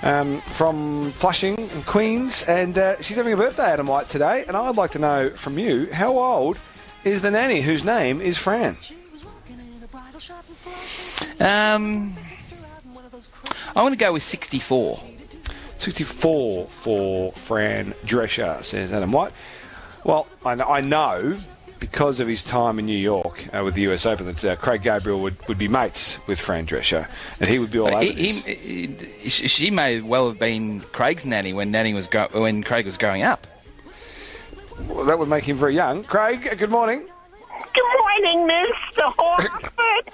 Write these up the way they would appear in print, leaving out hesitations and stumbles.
from Flushing in Queens, and she's having a birthday, Adam White, today, and I'd like to know from you, how old is the nanny whose name is Fran? I'm going to go with 64. 64 for Fran Drescher, says Adam White. Well, I know, because of his time in New York with the US Open, that Craig Gabriel would be mates with Fran Drescher, and he would be all over this. She may well have been Craig's nanny when Craig was growing up. Well, that would make him very young. Craig, good morning. Good morning, Mr. Horford.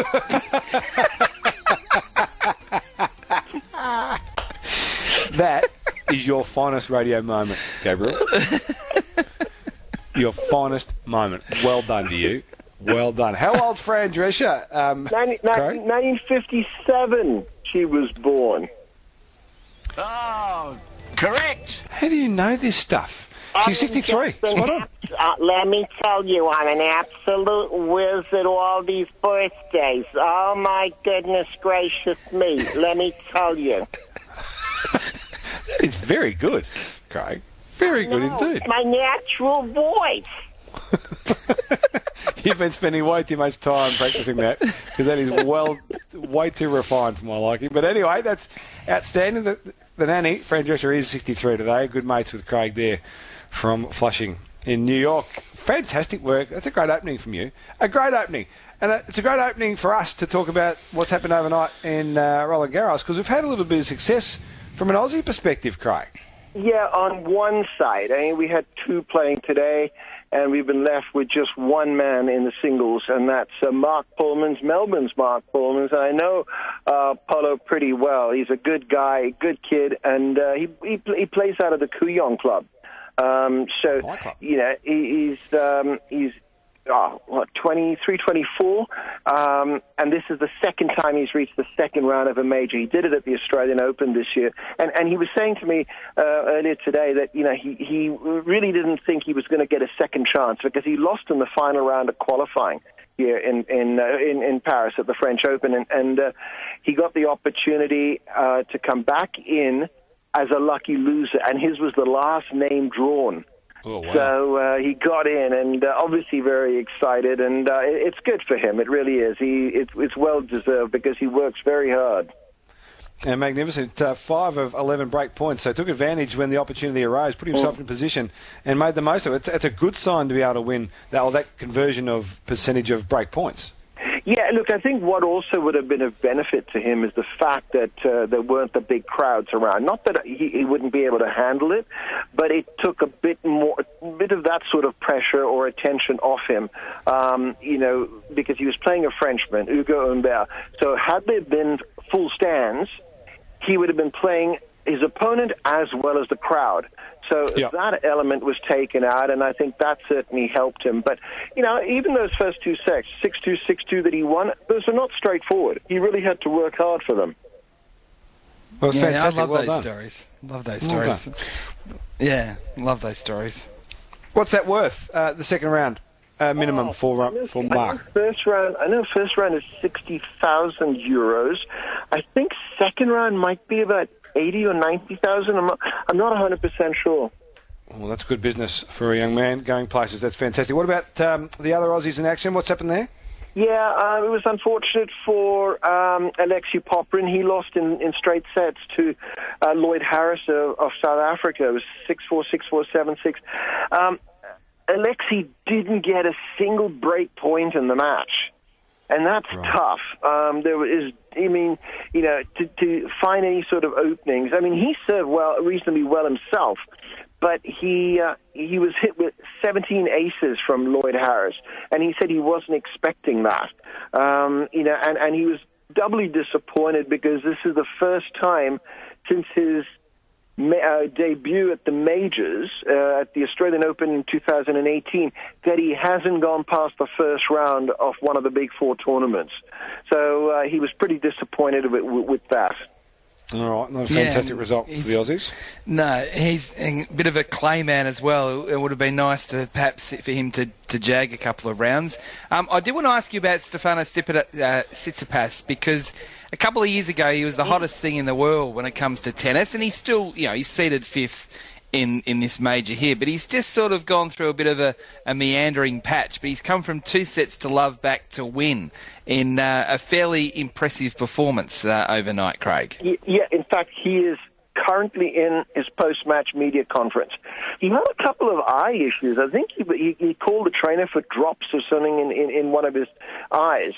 That is your finest radio moment, Gabriel. Your finest moment. Well done to you. Well done. How old's Fran Drescher? 1957 she was born. Oh, correct. How do you know this stuff? She's 63. Let me tell you, I'm an absolute whiz at all these birthdays. Oh, my goodness gracious me. Let me tell you. That is very good, Craig. Very good indeed. My natural voice. You've been spending way too much time practicing that, because that is way too refined for my liking. But anyway, that's outstanding. The nanny, Fran Drescher, is 63 today. Good mates with Craig there from Flushing in New York. Fantastic work. That's a great opening from you. A great opening. And it's a great opening for us to talk about what's happened overnight in Roland Garros, because we've had a little bit of success from an Aussie perspective, Craig. Yeah, on one side. I mean, we had two playing today, and we've been left with just one man in the singles, and that's Mark Pullmans, Melbourne's Mark Pullmans. I know Polo pretty well. He's a good guy, good kid, and he plays out of the Kooyong Club. You know, he's 23, 24, and this is the second time he's reached the second round of a major. He did it at the Australian Open this year, and he was saying to me earlier today that, you know, he really didn't think he was going to get a second chance, because he lost in the final round of qualifying here in Paris at the French Open, and he got the opportunity to come back in as a lucky loser, and his was the last name drawn. Oh, wow. So he got in, and obviously very excited, and it's good for him. It really is. It's well deserved, because he works very hard. And magnificent. 5 of 11 break points. So took advantage when the opportunity arose, put himself in position, and made the most of it. It's a good sign to be able to win that conversion of percentage of break points. Yeah, look, I think what also would have been of benefit to him is the fact that there weren't the big crowds around. Not that he wouldn't be able to handle it, but it took a bit of that sort of pressure or attention off him, you know, because he was playing a Frenchman, Hugo Humbert. So had there been full stands, he would have been playing his opponent as well as the crowd. So that element was taken out, and I think that certainly helped him. But, you know, even those first two sets, 6-2, 6-2 that he won, those are not straightforward. He really had to work hard for them. Well, yeah, fantastic. I love well those done. stories. Love those stories. Yeah, love those stories. What's that worth, the second round? Minimum for Mark. First round is 60,000 euros. I think second round might be about 80 or 90,000. I'm not 100% sure. Well, that's good business for a young man going places. That's fantastic. What about the other Aussies in action? What's happened there? Yeah, it was unfortunate for Alexei Popyrin. He lost in straight sets to Lloyd Harris of South Africa. It was 6-4, 6-4, 7-6. Alexei didn't get a single break point in the match. And that's tough. To find any sort of openings. I mean, he served reasonably well himself, but he was hit with 17 aces from Lloyd Harris, and he said he wasn't expecting that. And he was doubly disappointed, because this is the first time since his debut at the majors, at the Australian Open in 2018, that he hasn't gone past the first round of one of the big four tournaments. So he was pretty disappointed with that. All right, not a fantastic result for the Aussies. No, he's a bit of a clay man as well. It would have been nice to perhaps for him to jag a couple of rounds. I did want to ask you about Stefanos Tsitsipas, because a couple of years ago he was the hottest thing in the world when it comes to tennis, and he's still, he's seeded 5th in this major here, but he's just sort of gone through a bit of a meandering patch, but he's come from 2 sets to love back to win in a fairly impressive performance overnight, Craig. Yeah, in fact, he is currently in his post-match media conference. He had a couple of eye issues. I think he called the trainer for drops or something in one of his eyes.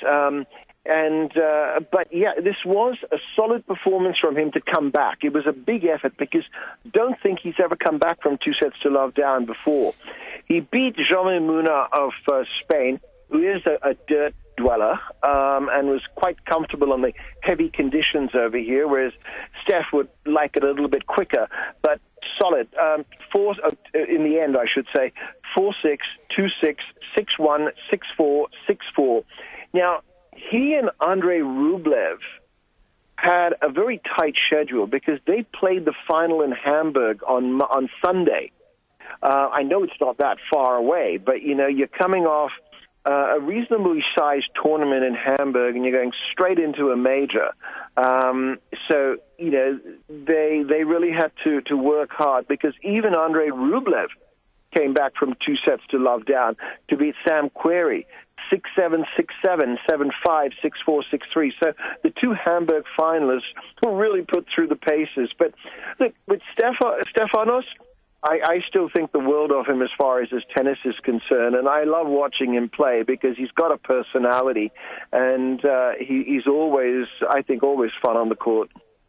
But yeah, this was a solid performance from him to come back. It was a big effort because don't think he's ever come back from 2 sets to love down before. He beat Jaume Muna of Spain, who is a dirt dweller, and was quite comfortable on the heavy conditions over here, whereas Steph would like it a little bit quicker, but solid. In the end, I should say, 4-6, 2-6, 6-1, 6-4, 6-4. Now, he and Andrei Rublev had a very tight schedule because they played the final in Hamburg on Sunday. I know it's not that far away, but, you're coming off a reasonably sized tournament in Hamburg and you're going straight into a major. So, they really had to work hard because even Andrei Rublev came back from 2 sets to love down to beat Sam Querrey. 6-7, 6-7, 7-5, 6-4, 6-3. So the 2 Hamburg finalists were really put through the paces. But look, with Stefanos, I still think the world of him as far as his tennis is concerned, and I love watching him play because he's got a personality, and he's always fun on the court.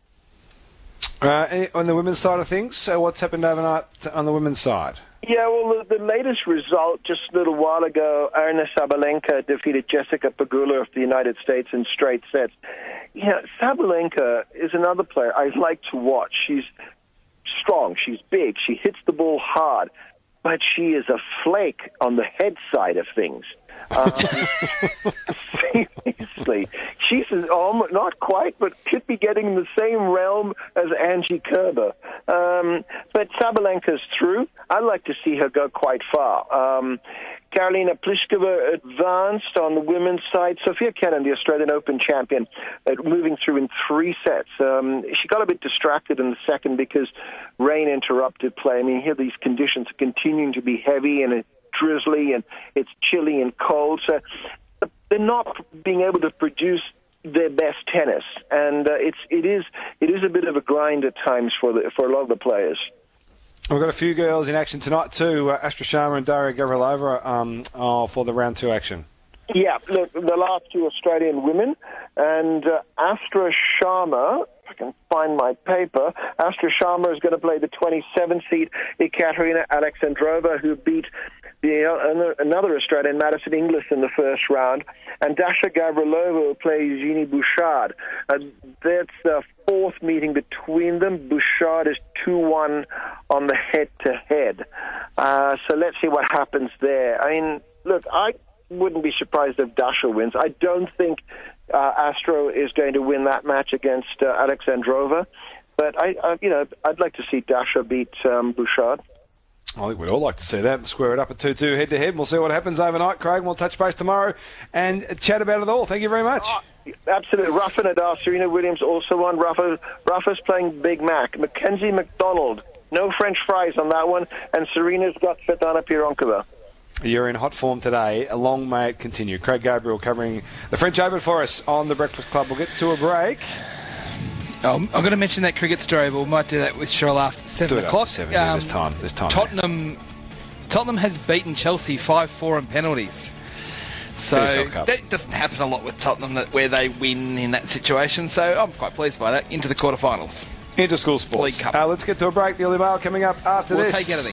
On the women's side of things, so what's happened overnight on the women's side? Yeah, well, the latest result just a little while ago, Aryna Sabalenka defeated Jessica Pegula of the United States in straight sets. Sabalenka is another player I like to watch. She's strong, she's big, she hits the ball hard, but she is a flake on the head side of things. Seriously, she's not quite, but could be getting in the same realm as Angie Kerber. But Sabalenka's through. I'd like to see her go quite far. Karolina Pliskova advanced on the women's side. Sophia Kenin, the Australian Open champion, moving through in 3 sets. She got a bit distracted in the second because rain interrupted play. I mean, here these conditions are continuing to be heavy and drizzly, and it's chilly and cold. So they're not being able to produce their best tennis, and it is a bit of a grind at times for a lot of the players. We've got a few girls in action tonight too. Astra Sharma and Daria Gavrilova for the round 2 action. Yeah, look, the last 2 Australian women, and Astra Sharma, if I can find my paper, Astra Sharma is going to play the 27th seed Ekaterina Alexandrova, who beat another Australian, Madison Inglis, in the first round, and Dasha Gavrilova plays Jeannie Bouchard. That's the 4th meeting between them. Bouchard is 2-1 on the head-to-head. So let's see what happens there. I mean, look, I wouldn't be surprised if Dasha wins. I don't think Astro is going to win that match against Alexandrova, but I'd like to see Dasha beat Bouchard. I think we'd all like to see that. Square it up at 2-2 head-to-head. We'll see what happens overnight, Craig. We'll touch base tomorrow and chat about it all. Thank you very much. Absolutely. Rafa Nadal, Serena Williams also won. Rafa's playing Big Mac. Mackenzie McDonald, no French fries on that one. And Serena's got Svetlana Pironkova. You're in hot form today. Long may it continue. Craig Gabriel covering the French Open for us on the Breakfast Club. We'll get to a break. I'm going to mention that cricket story, but we might do that with Cheryl after 7 o'clock. 7, there's time. Tottenham has beaten Chelsea 5-4 in penalties. So that doesn't happen a lot with Tottenham, where they win in that situation. So I'm quite pleased by that. Into the quarterfinals. Inter-school sports. League Cup. Let's get to a break. The Early Mail coming up after this. We'll take anything.